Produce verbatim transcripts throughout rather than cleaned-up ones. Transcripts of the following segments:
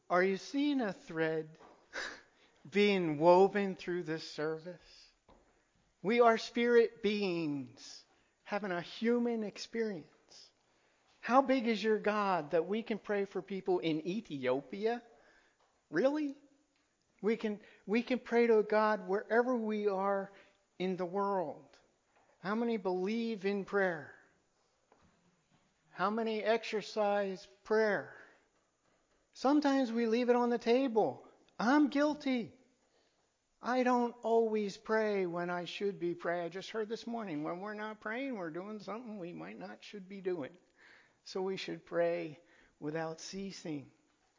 Are you seeing a thread being woven through this service? We are spirit beings having a human experience. How big is your God that we can pray for people in Ethiopia? Really? We can we can pray to a God wherever we are in the world. How many believe in prayer? How many exercise prayer? Sometimes we leave it on the table. I'm guilty. I don't always pray when I should be praying. I just heard this morning, when we're not praying, we're doing something we might not should be doing. So we should pray without ceasing.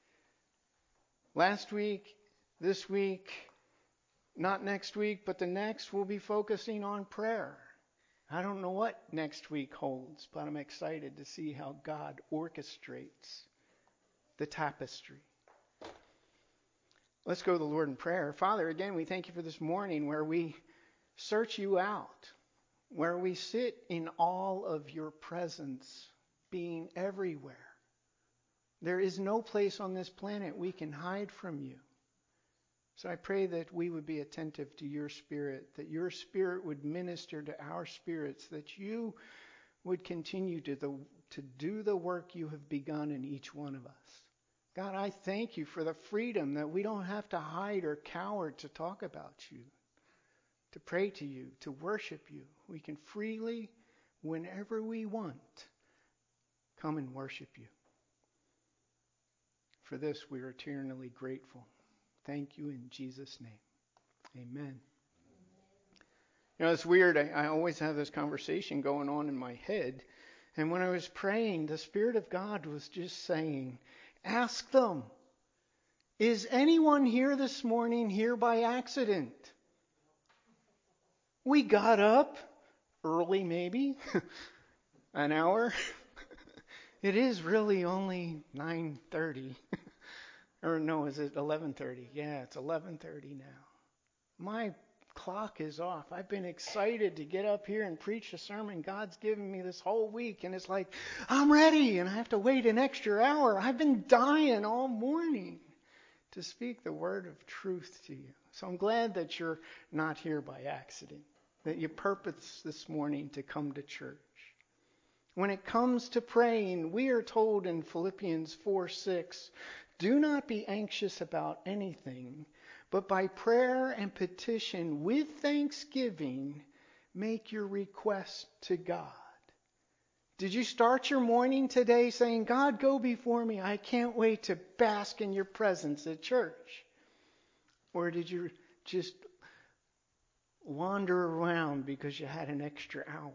Last week, this week, not next week, but the next, we'll be focusing on prayer. I don't know what next week holds, but I'm excited to see how God orchestrates the tapestry. Let's go to the Lord in prayer. Father, again, we thank you for this morning where we search you out, where we sit in all of your presence, being everywhere. There is no place on this planet we can hide from you. So I pray that we would be attentive to your Spirit, that your Spirit would minister to our spirits, that you would continue to, the, to do the work you have begun in each one of us. God, I thank you for the freedom that we don't have to hide or cower to talk about you, to pray to you, to worship you. We can freely, whenever we want, come and worship you. For this, we are eternally grateful. Thank you in Jesus' name. Amen. You know, it's weird. I, I always have this conversation going on in my head. And when I was praying, the Spirit of God was just saying, ask them, is anyone here this morning here by accident? We got up early, maybe, an hour. It is really only nine thirty. Or no, is it eleven thirty? Yeah, it's eleven thirty now. My clock is off. I've been excited to get up here and preach a sermon God's given me this whole week. And it's like, I'm ready. And I have to wait an extra hour. I've been dying all morning to speak the word of truth to you. So I'm glad that you're not here by accident, that you purpose this morning to come to church. When it comes to praying, we are told in Philippians four six, do not be anxious about anything, but by prayer and petition with thanksgiving, make your request to God. Did you start your morning today saying, God, go before me. I can't wait to bask in your presence at church? Or did you just wander around because you had an extra hour?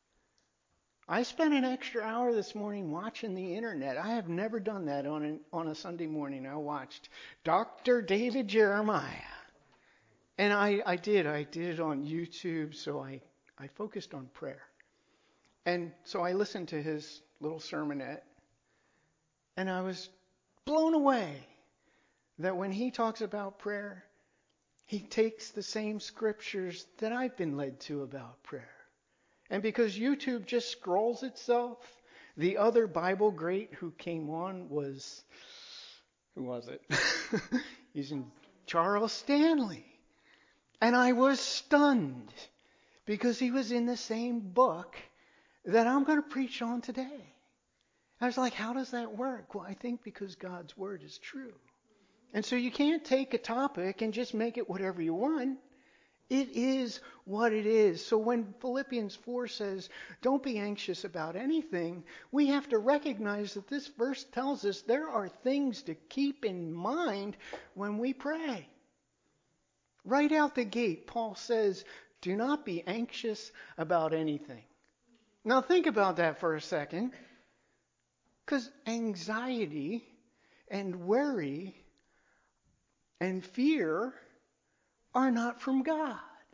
I spent an extra hour this morning watching the internet. I have never done that on, an, on a Sunday morning. I watched Doctor David Jeremiah. And I, I did. I did it on YouTube, so I, I focused on prayer. And so I listened to his little sermonette. And I was blown away that when he talks about prayer, he takes the same scriptures that I've been led to about prayer. And because YouTube just scrolls itself, the other Bible great who came on was, who was it? He's in Charles Stanley. And I was stunned because he was in the same book that I'm going to preach on today. I was like, how does that work? Well, I think because God's word is true. And so you can't take a topic and just make it whatever you want. It is what it is. So when Philippians four says, don't be anxious about anything, we have to recognize that this verse tells us there are things to keep in mind when we pray. Right out the gate, Paul says, do not be anxious about anything. Now think about that for a second. Because anxiety and worry and fear are not from God.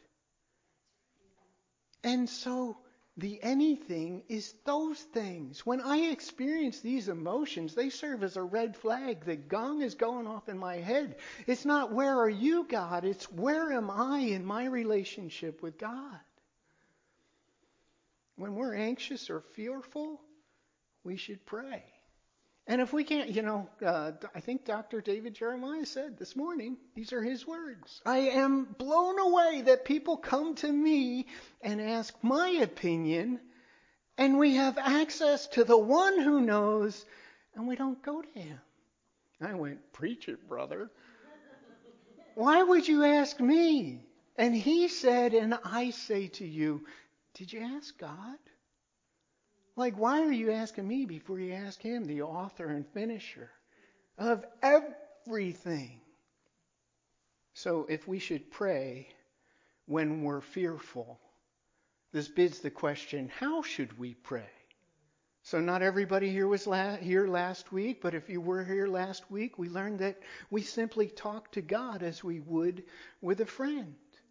And so the anything is those things. When I experience these emotions, they serve as a red flag. The gong is going off in my head. It's not where are you, God? It's where am I in my relationship with God? When we're anxious or fearful, we should pray. And if we can't, you know, uh, I think Doctor David Jeremiah said this morning, these are his words. I am blown away that people come to me and ask my opinion, and we have access to the one who knows, and we don't go to him. I went, preach it, brother. Why would you ask me? And he said, and I say to you, did you ask God? Like, why are you asking me before you ask him, the author and finisher of everything? So if we should pray when we're fearful, this bids the question, how should we pray? So not everybody here was la- here last week, but if you were here last week, we learned that we simply talk to God as we would with a friend.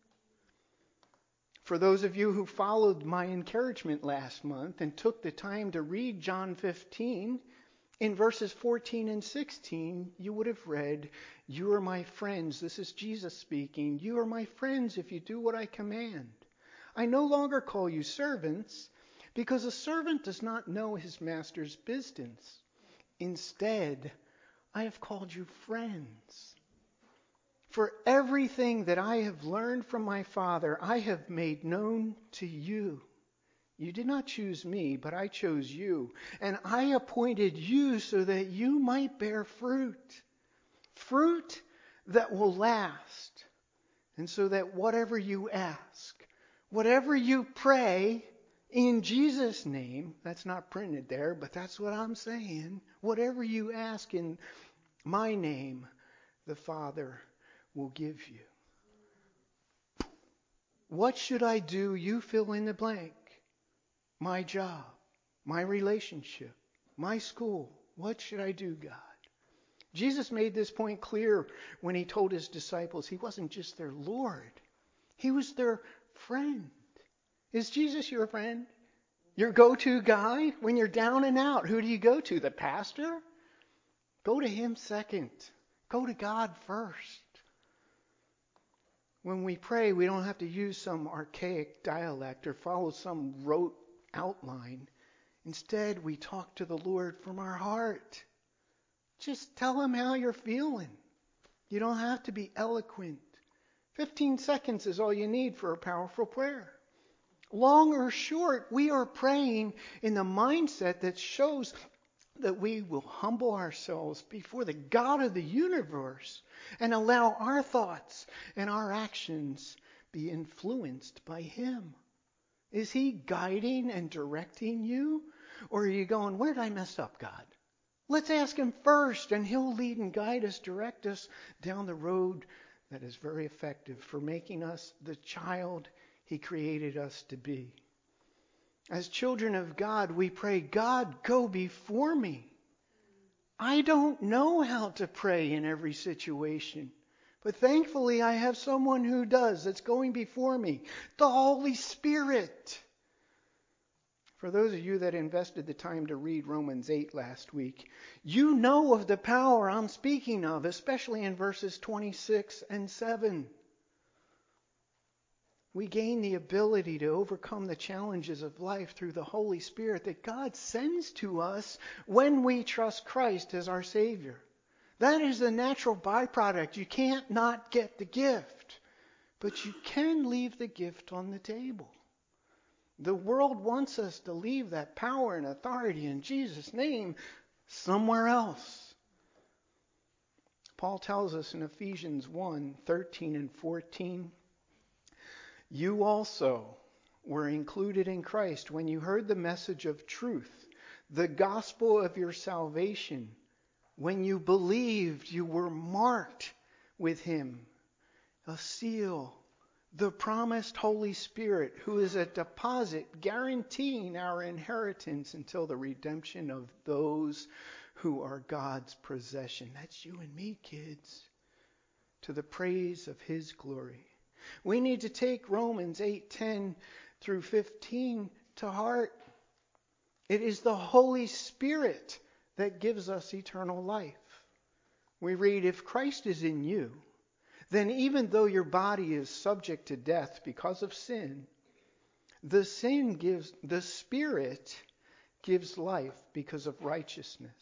For those of you who followed my encouragement last month and took the time to read John fifteen, in verses fourteen and sixteen, you would have read, you are my friends. This is Jesus speaking. You are my friends if you do what I command. I no longer call you servants, because a servant does not know his master's business. Instead, I have called you friends. For everything that I have learned from my Father, I have made known to you. You did not choose me, but I chose you. And I appointed you so that you might bear fruit. Fruit that will last. And so that whatever you ask, whatever you pray in Jesus' name, that's not printed there, but that's what I'm saying. Whatever you ask in my name, the Father will give you. What should I do? You fill in the blank. My job, my relationship, my school. What should I do, God? Jesus made this point clear when he told his disciples he wasn't just their Lord. He was their friend. Is Jesus your friend? Your go-to guy? When you're down and out, who do you go to? The pastor? Go to him second. Go to God first. When we pray, we don't have to use some archaic dialect or follow some rote outline. Instead, we talk to the Lord from our heart. Just tell him how you're feeling. You don't have to be eloquent. fifteen seconds is all you need for a powerful prayer. Long or short, we are praying in the mindset that shows that we will humble ourselves before the God of the universe and allow our thoughts and our actions be influenced by him. Is he guiding and directing you? Or are you going, where did I mess up, God? Let's ask him first, and he'll lead and guide us, direct us down the road that is very effective for making us the child he created us to be. As children of God, we pray, God, go before me. I don't know how to pray in every situation, but thankfully I have someone who does, that's going before me, the Holy Spirit. For those of you that invested the time to read Romans eight last week, you know of the power I'm speaking of, especially in verses twenty-six and seven. We gain the ability to overcome the challenges of life through the Holy Spirit that God sends to us when we trust Christ as our Savior. That is the natural byproduct. You can't not get the gift, but you can leave the gift on the table. The world wants us to leave that power and authority in Jesus' name somewhere else. Paul tells us in Ephesians one, thirteen and fourteen, you also were included in Christ when you heard the message of truth, the gospel of your salvation. When you believed, you were marked with him, a seal, the promised Holy Spirit, who is a deposit guaranteeing our inheritance until the redemption of those who are God's possession. That's you and me, kids, to the praise of his glory. We need to take Romans eight, ten through fifteen to heart. It is the Holy Spirit that gives us eternal life. We read, if Christ is in you, then even though your body is subject to death because of sin, the sin gives, the Spirit gives life because of righteousness.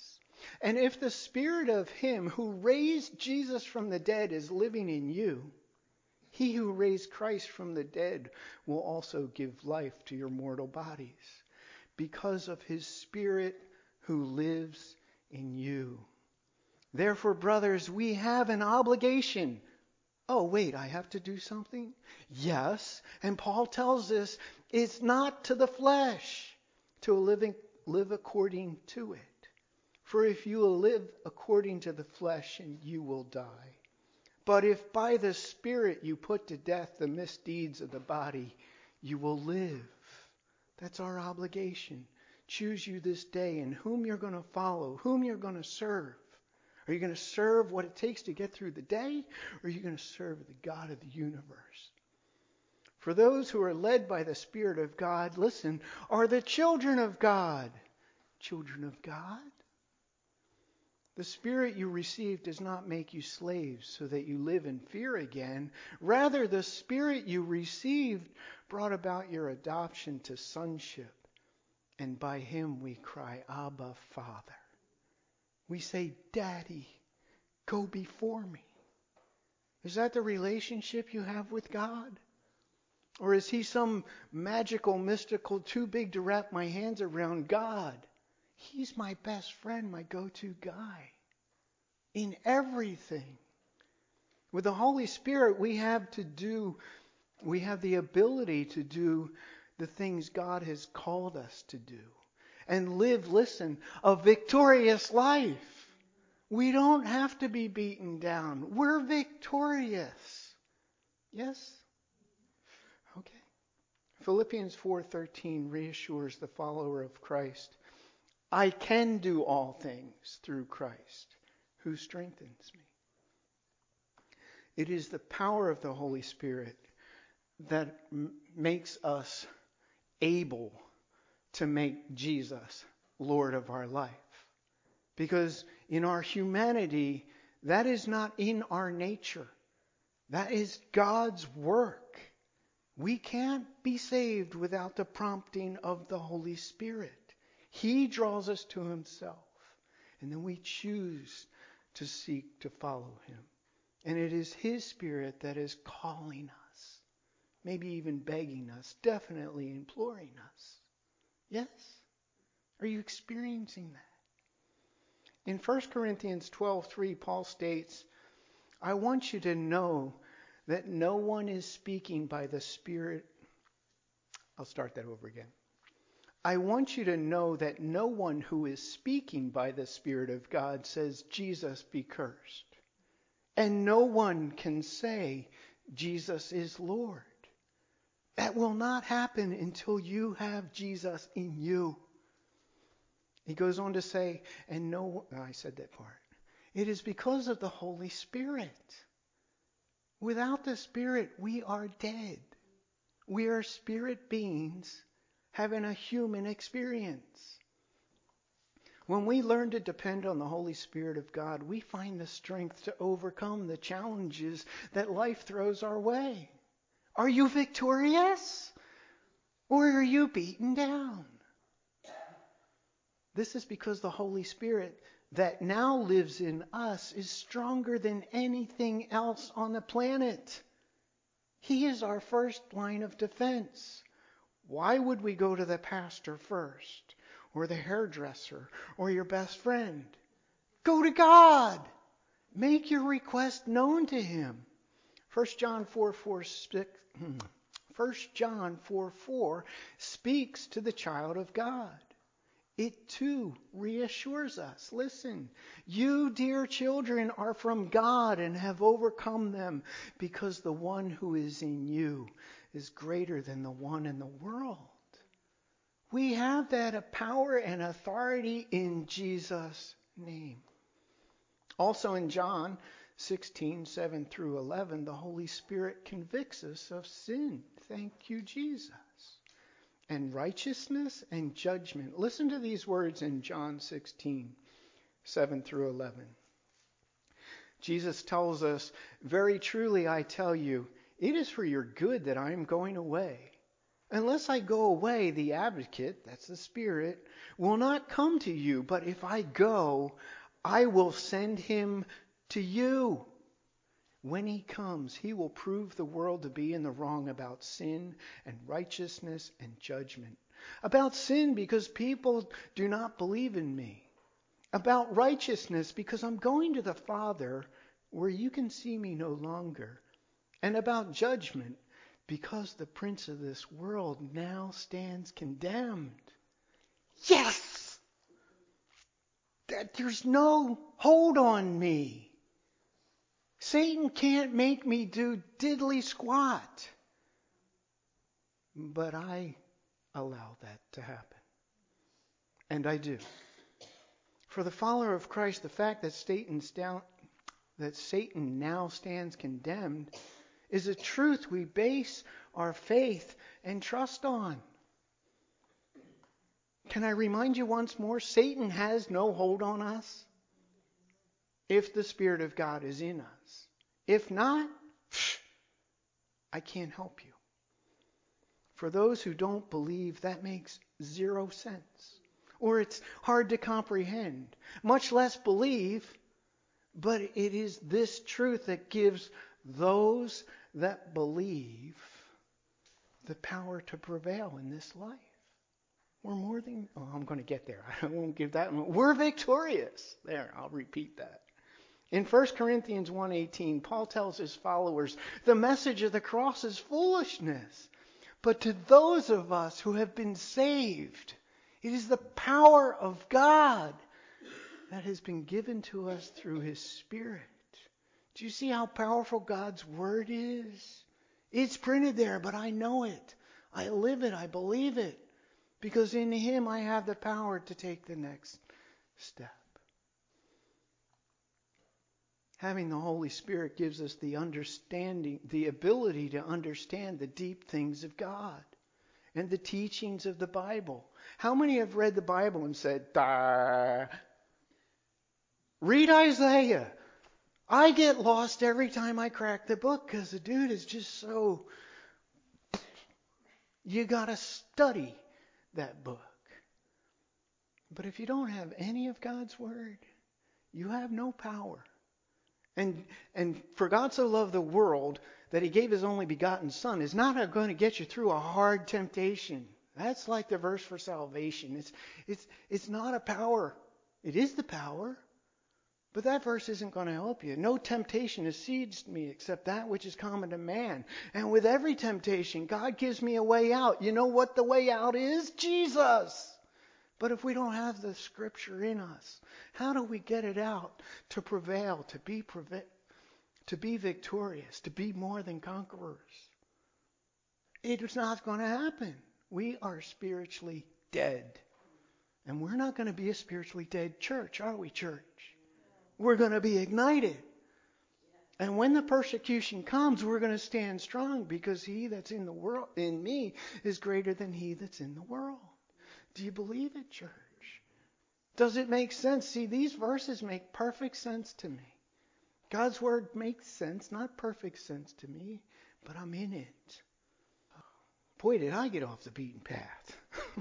And if the Spirit of Him who raised Jesus from the dead is living in you, He who raised Christ from the dead will also give life to your mortal bodies because of His Spirit who lives in you. Therefore, brothers, we have an obligation. Oh, wait, I have to do something? Yes. And Paul tells us it's not to the flesh to live, live according to it. For if you will live according to the flesh, and you will die. But if by the Spirit you put to death the misdeeds of the body, you will live. That's our obligation. Choose you this day in whom you're going to follow, whom you're going to serve. Are you going to serve what it takes to get through the day? Or are you going to serve the God of the universe? For those who are led by the Spirit of God, listen, are the children of God. Children of God? The Spirit you received does not make you slaves so that you live in fear again. Rather, the Spirit you received brought about your adoption to sonship. And by Him we cry, Abba, Father. We say, Daddy, go before me. Is that the relationship you have with God? Or is He some magical, mystical, too big to wrap my hands around God? He's my best friend, my go-to guy. In everything. With the Holy Spirit, we have to do, we have the ability to do the things God has called us to do. And live, listen, a victorious life. We don't have to be beaten down. We're victorious. Yes? Okay. Philippians four thirteen reassures the follower of Christ. I can do all things through Christ who strengthens me. It is the power of the Holy Spirit that m- makes us able to make Jesus Lord of our life. Because in our humanity, that is not in our nature. That is God's work. We can't be saved without the prompting of the Holy Spirit. He draws us to Himself. And then we choose to seek to follow Him. And it is His Spirit that is calling us. Maybe even begging us. Definitely imploring us. Yes? Are you experiencing that? In First Corinthians twelve three, Paul states, I want you to know that no one is speaking by the Spirit. I'll start that over again. I want you to know that no one who is speaking by the Spirit of God says, Jesus be cursed. And no one can say, Jesus is Lord. That will not happen until you have Jesus in you. He goes on to say, and no, oh, I said that part. It is because of the Holy Spirit. Without the Spirit, we are dead. We are spirit beings having a human experience. When we learn to depend on the Holy Spirit of God, we find the strength to overcome the challenges that life throws our way. Are you victorious? Or are you beaten down? This is because the Holy Spirit that now lives in us is stronger than anything else on the planet. He is our first line of defense. Why would we go to the pastor first? Or the hairdresser? Or your best friend? Go to God. Make your request known to Him. First John four four First John four four speaks to the child of God. It too reassures us. Listen, you dear children are from God and have overcome them because the one who is in you is greater than the one in the world. We have that power and authority in Jesus' name. Also in John sixteen seven through eleven, the Holy Spirit convicts us of sin. Thank you, Jesus. And righteousness and judgment. Listen to these words in John sixteen seven through eleven. Jesus tells us, very truly I tell you, it is for your good that I am going away. Unless I go away, the advocate, that's the Spirit, will not come to you. But if I go, I will send him to you. When he comes, he will prove the world to be in the wrong about sin and righteousness and judgment. About sin, because people do not believe in me. About righteousness, because I'm going to the Father where you can see me no longer. And about judgment, because the prince of this world now stands condemned. Yes! That there's no hold on me. Satan can't make me do diddly squat. But I allow that to happen. And I do. For the follower of Christ, the fact that Satan's down, that Satan now stands condemned is a truth we base our faith and trust on. Can I remind you once more? Satan has no hold on us if the Spirit of God is in us. If not, I can't help you. For those who don't believe, that makes zero sense. Or it's hard to comprehend, much less believe. But it is this truth that gives those that believe the power to prevail in this life. We're more than, oh, I'm going to get there. I won't give that one. We're victorious. There, I'll repeat that. In First Corinthians one eighteen, Paul tells his followers, the message of the cross is foolishness. But to those of us who have been saved, it is the power of God that has been given to us through his Spirit. Do you see how powerful God's Word is? It's printed there, but I know it. I live it. I believe it. Because in him I have the power to take the next step. Having the Holy Spirit gives us the understanding, the ability to understand the deep things of God and the teachings of the Bible. How many have read the Bible and said, Dah. Read Isaiah. I get lost every time I crack the book because the dude is just so... You got to study that book. But if you don't have any of God's Word, you have no power. And and for God so loved the world that he gave his only begotten Son is not going to get you through a hard temptation. That's like the verse for salvation. It's it's it's not a power. It is the power. But that verse isn't going to help you. No temptation has seized me except that which is common to man. And with every temptation, God gives me a way out. You know what the way out is? Jesus. But if we don't have the Scripture in us, how do we get it out to prevail, to be preve- to be victorious, to be more than conquerors? It's not going to happen. We are spiritually dead. And we're not going to be a spiritually dead church, are we, church? We're going to be ignited. And when the persecution comes, we're going to stand strong because he that's in the world, in me, is greater than he that's in the world. Do you believe it, church? Does it make sense? See, these verses make perfect sense to me. God's Word makes sense, not perfect sense to me, but I'm in it. Boy, did I get off the beaten path.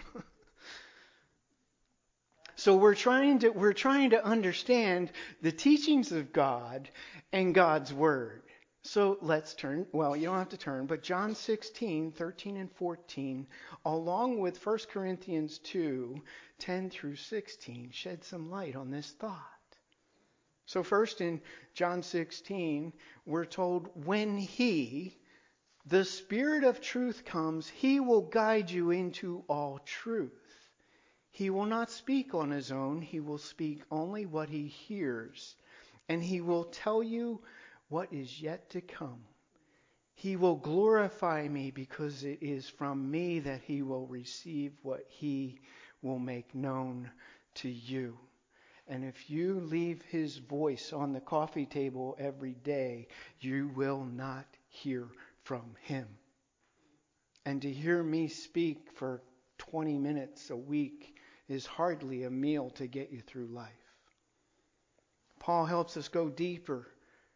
So we're trying to we're trying to understand the teachings of God and God's Word. So let's turn, well, you don't have to turn, but John sixteen, thirteen and fourteen, along with First Corinthians two, ten through sixteen, shed some light on this thought. So first in John sixteen, we're told, when he, the Spirit of truth comes, he will guide you into all truth. He will not speak on his own. He will speak only what he hears. And he will tell you what is yet to come. He will glorify me because it is from me that he will receive what he will make known to you. And if you leave his voice on the coffee table every day, you will not hear from him. And to hear me speak for twenty minutes a week is hardly a meal to get you through life. Paul helps us go deeper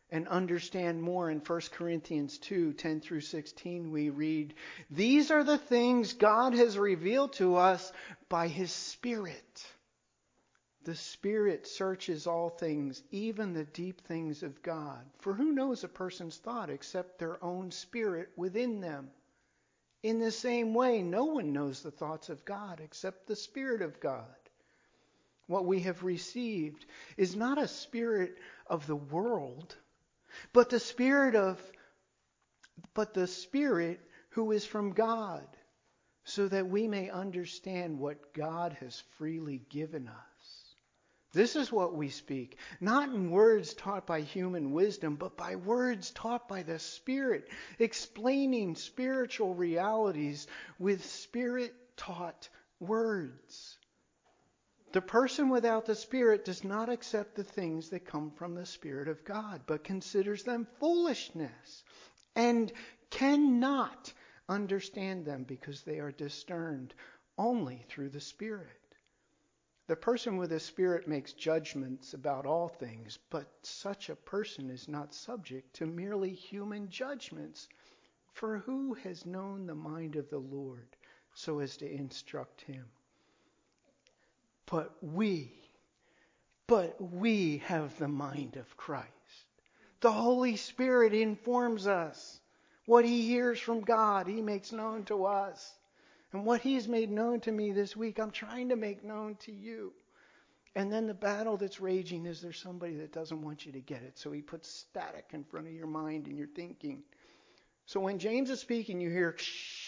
and understand more. In First Corinthians two, ten through sixteen, we read, "These are the things God has revealed to us by His Spirit. The Spirit searches all things, even the deep things of God. For who knows a person's thought except their own spirit within them? In the same way, no one knows the thoughts of God except the Spirit of God. What we have received is not a spirit of the world, but the spirit of but the Spirit who is from God, so that we may understand what God has freely given us. This is what we speak, not in words taught by human wisdom, but by words taught by the Spirit, explaining spiritual realities with Spirit-taught words. The person without the Spirit does not accept the things that come from the Spirit of God, but considers them foolishness and cannot understand them because they are discerned only through the Spirit. The person with the Spirit makes judgments about all things, but such a person is not subject to merely human judgments. For who has known the mind of the Lord so as to instruct him? But we, but we have the mind of Christ. The Holy Spirit informs us. What He hears from God, He makes known to us. And what He's made known to me this week, I'm trying to make known to you. And then the battle that's raging is there's somebody that doesn't want you to get it. So he puts static in front of your mind and your thinking. So when James is speaking, you hear,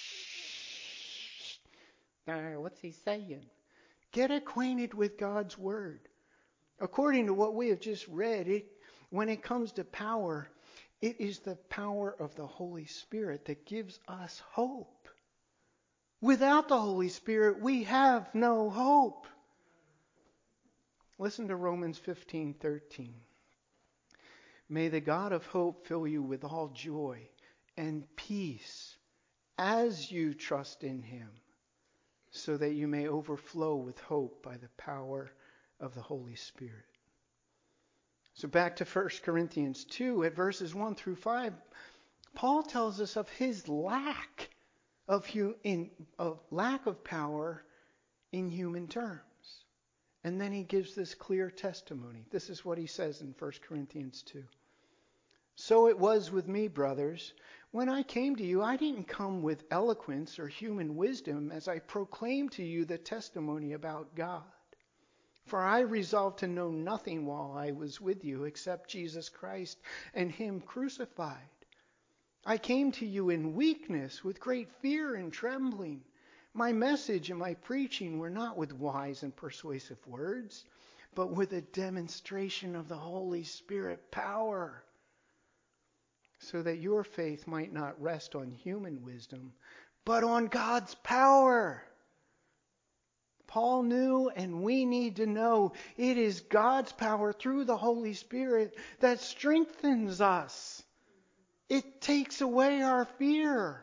shh. Uh, what's he saying? Get acquainted with God's Word. According to what we have just read, it, when it comes to power, it is the power of the Holy Spirit that gives us hope. Without the Holy Spirit, we have no hope. Listen to Romans fifteen thirteen. May the God of hope fill you with all joy and peace as you trust in Him, so that you may overflow with hope by the power of the Holy Spirit. So back to First Corinthians two at verses one through five, Paul tells us of his lack of, hu- in, of lack of power in human terms. And then he gives this clear testimony. This is what he says in First Corinthians two. So it was with me, brothers. When I came to you, I didn't come with eloquence or human wisdom as I proclaimed to you the testimony about God. For I resolved to know nothing while I was with you except Jesus Christ and Him crucified. I came to you in weakness, with great fear and trembling. My message and my preaching were not with wise and persuasive words, but with a demonstration of the Holy Spirit power, so that your faith might not rest on human wisdom, but on God's power. Paul knew, and we need to know, it is God's power through the Holy Spirit that strengthens us. It takes away our fear.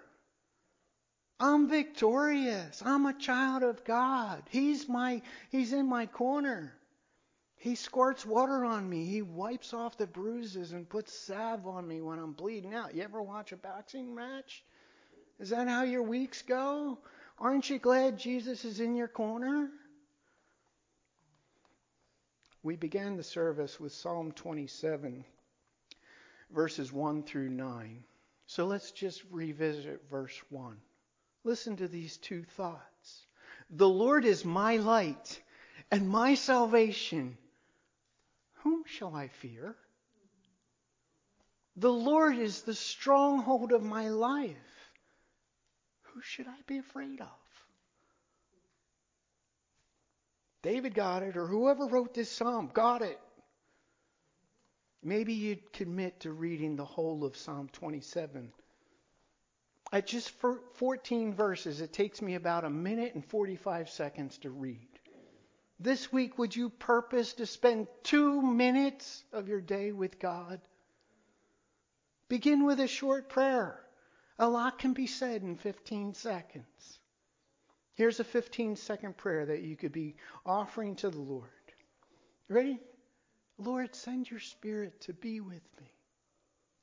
I'm victorious. I'm a child of God. He's my, He's in my corner. He squirts water on me. He wipes off the bruises and puts salve on me when I'm bleeding out. You ever watch a boxing match? Is that how your weeks go? Aren't you glad Jesus is in your corner? We began the service with Psalm twenty-seven, verses one through nine. So let's just revisit verse one. Listen to these two thoughts. The Lord is my light and my salvation. Whom shall I fear? The Lord is the stronghold of my life. Who should I be afraid of? David got it, or whoever wrote this psalm got it. Maybe you'd commit to reading the whole of Psalm twenty-seven. At just fourteen verses, it takes me about a minute and forty-five seconds to read. This week, would you purpose to spend two minutes of your day with God? Begin with a short prayer. A lot can be said in fifteen seconds. Here's a fifteen second prayer that you could be offering to the Lord. Ready? Lord, send your Spirit to be with me.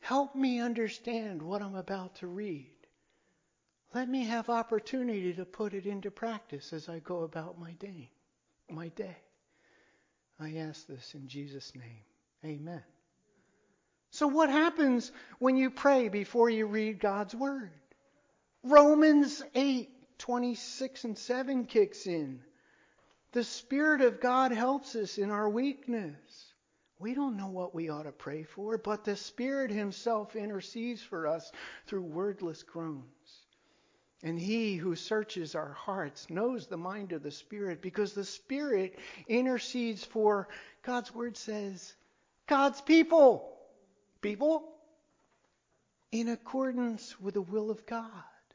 Help me understand what I'm about to read. Let me have opportunity to put it into practice as I go about my day. My day. I ask this in Jesus' name. Amen. So what happens when you pray before you read God's Word? Romans eight, twenty-six and seven kicks in. The Spirit of God helps us in our weakness. We don't know what we ought to pray for, but the Spirit Himself intercedes for us through wordless groans. And He who searches our hearts knows the mind of the Spirit, because the Spirit intercedes for, God's Word says, God's people. People in accordance with the will of God.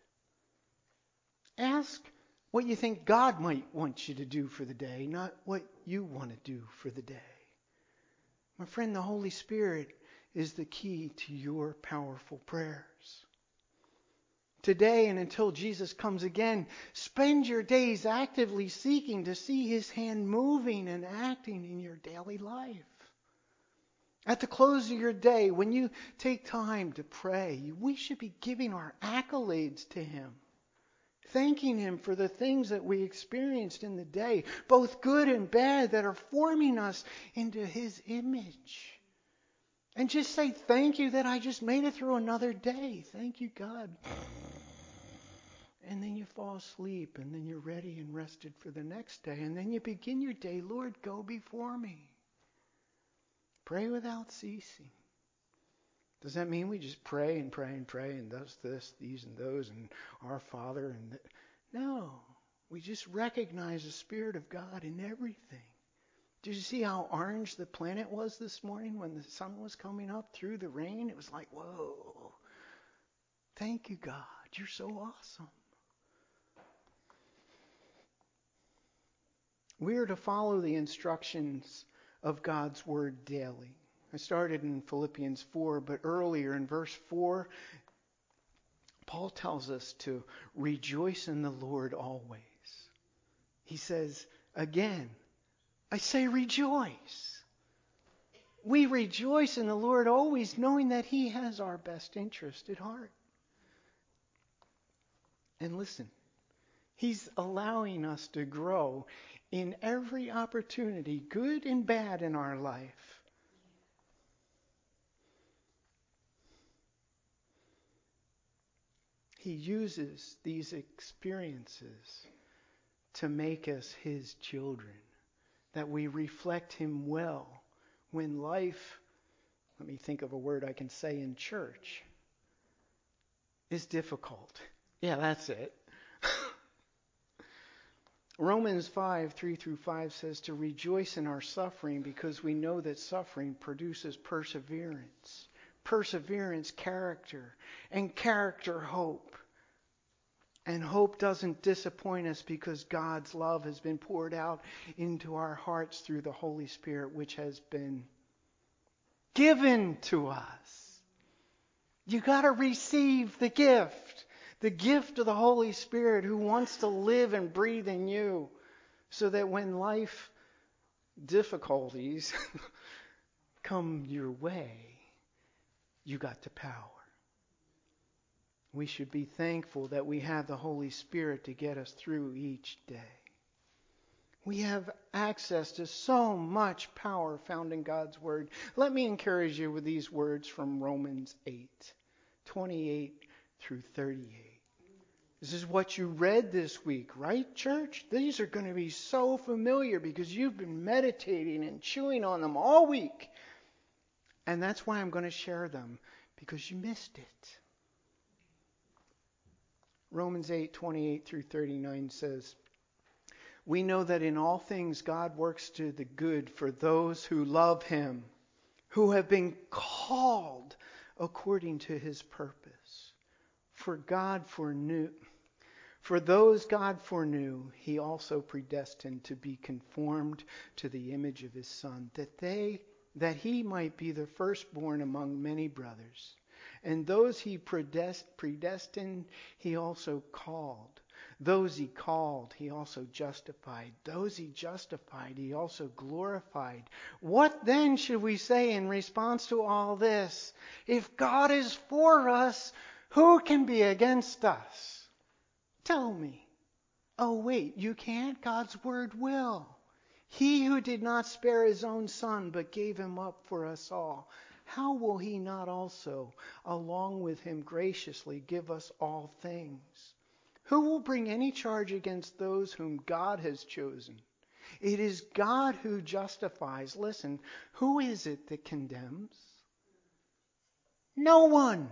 Ask what you think God might want you to do for the day, not what you want to do for the day. My friend, the Holy Spirit is the key to your powerful prayers. Today and until Jesus comes again, spend your days actively seeking to see His hand moving and acting in your daily life. At the close of your day, when you take time to pray, we should be giving our accolades to Him. Thanking Him for the things that we experienced in the day, both good and bad, that are forming us into His image. And just say, thank you that I just made it through another day. Thank you, God. And then you fall asleep, and then you're ready and rested for the next day. And then you begin your day, Lord, go before me. Pray without ceasing. Does that mean we just pray and pray and pray and does this, these and those and our Father? And th- No. We just recognize the Spirit of God in everything. Did you see how orange the planet was this morning when the sun was coming up through the rain? It was like, whoa. Thank you, God. You're so awesome. We are to follow the instructions of God's Word daily. I started in Philippians four, but earlier in verse four, Paul tells us to rejoice in the Lord always. He says, again, I say rejoice. We rejoice in the Lord always, knowing that He has our best interest at heart. And listen, He's allowing us to grow in every opportunity, good and bad, in our life. He uses these experiences to make us His children, that we reflect Him well when life, let me think of a word I can say in church, is difficult. Yeah, that's it. Romans five, three through five says to rejoice in our suffering, because we know that suffering produces perseverance. Perseverance, character, and character, hope. And hope doesn't disappoint us, because God's love has been poured out into our hearts through the Holy Spirit, which has been given to us. You got to receive the gift. The gift of the Holy Spirit, who wants to live and breathe in you, so that when life difficulties come your way, you got the power. We should be thankful that we have the Holy Spirit to get us through each day. We have access to so much power found in God's Word. Let me encourage you with these words from Romans eight, twenty-eight through thirty-eight. This is what you read this week, right, church? These are going to be so familiar because you've been meditating and chewing on them all week. And that's why I'm going to share them, because you missed it. Romans eight, twenty-eight through thirty-nine says, we know that in all things God works to the good for those who love Him, who have been called according to His purpose. For God foreknew, for those God foreknew, He also predestined to be conformed to the image of His Son, that they, that He might be the firstborn among many brothers. And those He predestined, He also called. Those he called, he also justified. Those he justified, he also glorified. What then should we say in response to all this? If God is for us, who can be against us? Tell me. Oh, wait, you can't? God's word will. He who did not spare his own son, but gave him up for us all, how will he not also, along with him, graciously give us all things? Who will bring any charge against those whom God has chosen? It is God who justifies. Listen, who is it that condemns? No one.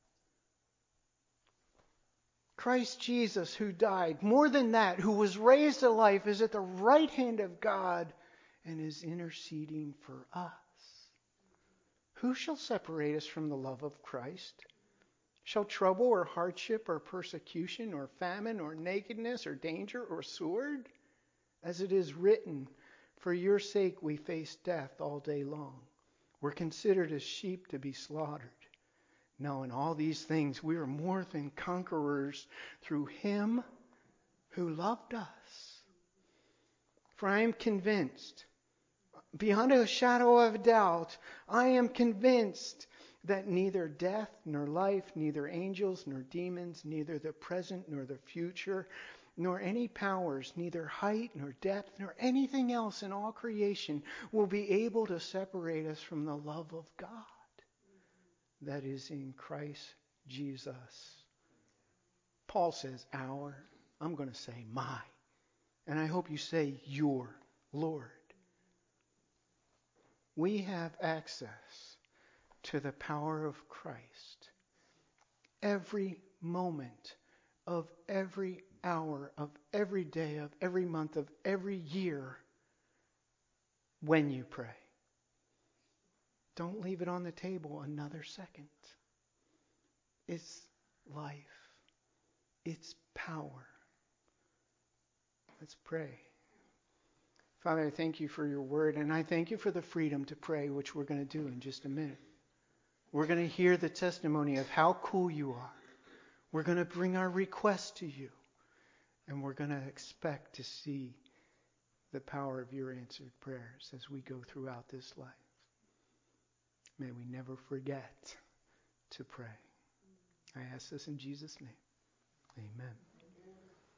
Christ Jesus, who died, more than that, who was raised to life, is at the right hand of God and is interceding for us. Who shall separate us from the love of Christ? Shall trouble or hardship or persecution or famine or nakedness or danger or sword? As it is written, for your sake we face death all day long. We're considered as sheep to be slaughtered. No, in all these things we are more than conquerors through him who loved us. For I am convinced, beyond a shadow of a doubt, I am convinced that neither death nor life, neither angels nor demons, neither the present nor the future, nor any powers, neither height nor depth, nor anything else in all creation will be able to separate us from the love of God that is in Christ Jesus. Paul says our. I'm going to say my. And I hope you say your Lord. We have access to the power of Christ every moment of every hour of every day of every month of every year when you pray. Don't leave it on the table another second. It's life. It's power. Let's pray. Father, I thank you for your word, and I thank you for the freedom to pray, which we're going to do in just a minute. We're going to hear the testimony of how cool you are. We're going to bring our requests to you, and we're going to expect to see the power of your answered prayers as we go throughout this life. May we never forget to pray. I ask this in Jesus' name. Amen.